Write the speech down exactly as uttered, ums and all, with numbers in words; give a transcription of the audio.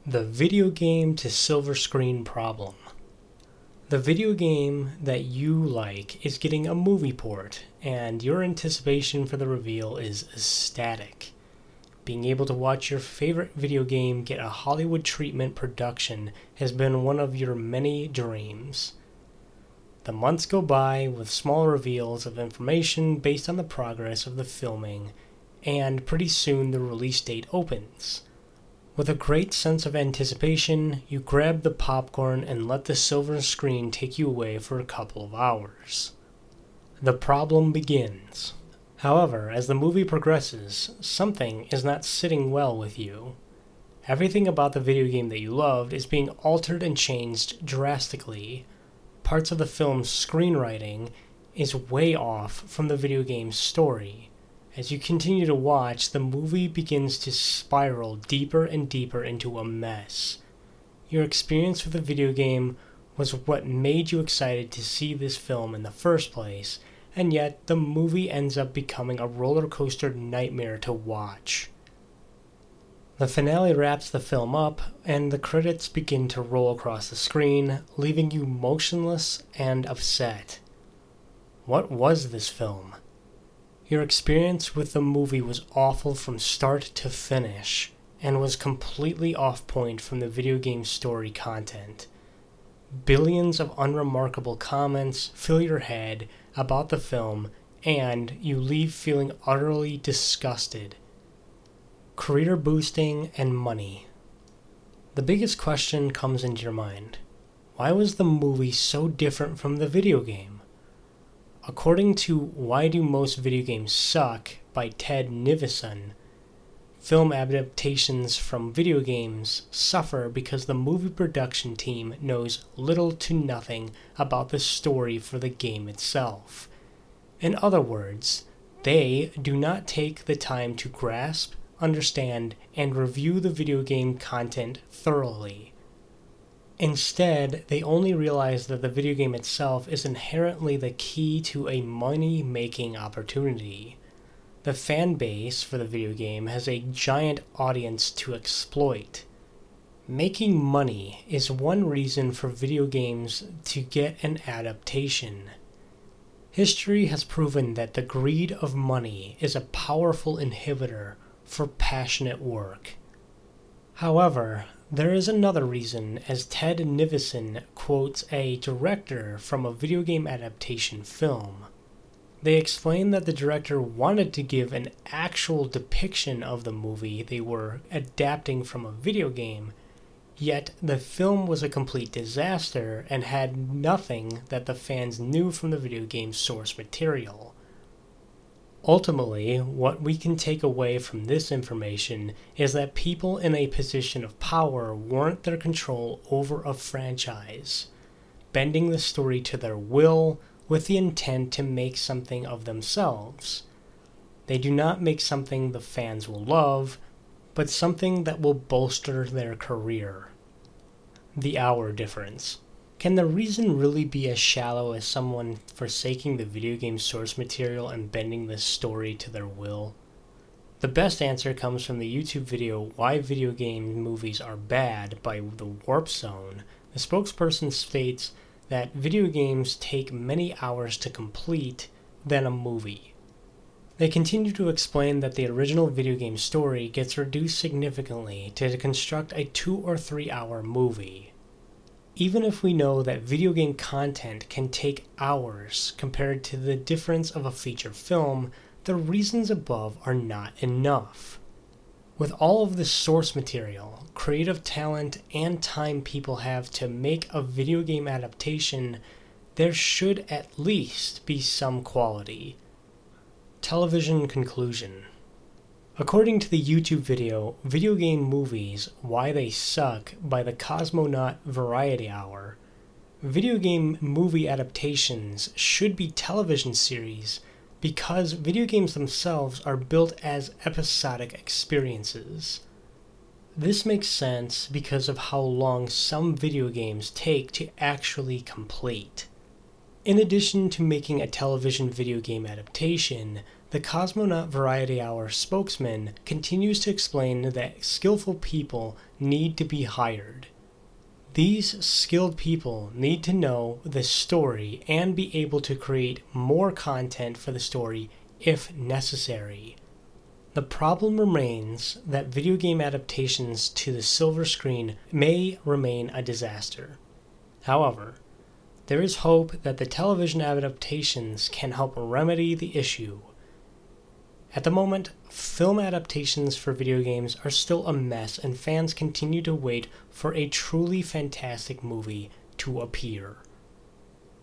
The video game to silver screen problem. The video game that you like is getting a movie port, and your anticipation for the reveal is ecstatic. Being able to watch your favorite video game get a Hollywood treatment production has been one of your many dreams. The months go by with small reveals of information based on the progress of the filming, and pretty soon the release date opens. With a great sense of anticipation, you grab the popcorn and let the silver screen take you away for a couple of hours. The problem begins. However, as the movie progresses, something is not sitting well with you. Everything about the video game that you loved is being altered and changed drastically. Parts of the film's screenwriting is way off from the video game's story. As you continue to watch, the movie begins to spiral deeper and deeper into a mess. Your experience with the video game was what made you excited to see this film in the first place, and yet the movie ends up becoming a roller coaster nightmare to watch. The finale wraps the film up, and the credits begin to roll across the screen, leaving you motionless and upset. What was this film? Your experience with the movie was awful from start to finish, and was completely off point from the video game story content. Billions of unremarkable comments fill your head about the film, and you leave feeling utterly disgusted. Career boosting and money. The biggest question comes into your mind. Why was the movie so different from the video game? According to Why Do Most Video Games Suck by Ted Nivison, film adaptations from video games suffer because the movie production team knows little to nothing about the story for the game itself. In other words, they do not take the time to grasp, understand, and review the video game content thoroughly. Instead, they only realize that the video game itself is inherently the key to a money-making opportunity. The fan base for the video game has a giant audience to exploit. Making money is one reason for video games to get an adaptation. History has proven that the greed of money is a powerful inhibitor for passionate work. However, there is another reason, as Ted Nivison quotes a director from a video game adaptation film. They explain that the director wanted to give an actual depiction of the movie they were adapting from a video game, yet the film was a complete disaster and had nothing that the fans knew from the video game's source material. Ultimately, what we can take away from this information is that people in a position of power warrant their control over a franchise, bending the story to their will with the intent to make something of themselves. They do not make something the fans will love, but something that will bolster their career. The hour difference. Can the reason really be as shallow as someone forsaking the video game source material and bending the story to their will? The best answer comes from the YouTube video Why Video Game Movies Are Bad by The Warp Zone. The spokesperson states that video games take many hours to complete than a movie. They continue to explain that the original video game story gets reduced significantly to construct a two or three hour movie. Even if we know that video game content can take hours compared to the difference of a feature film, the reasons above are not enough. With all of the source material, creative talent, and time people have to make a video game adaptation, there should at least be some quality. Television conclusion. According to the YouTube video Video Game Movies Why They Suck by the Cosmonaut Variety Hour, video game movie adaptations should be television series because video games themselves are built as episodic experiences. This makes sense because of how long some video games take to actually complete. In addition to making a television video game adaptation, The Cosmonaut Variety Hour spokesman continues to explain that skillful people need to be hired. These skilled people need to know the story and be able to create more content for the story if necessary. The problem remains that video game adaptations to the silver screen may remain a disaster. However, there is hope that the television adaptations can help remedy the issue. At the moment, film adaptations for video games are still a mess, and fans continue to wait for a truly fantastic movie to appear.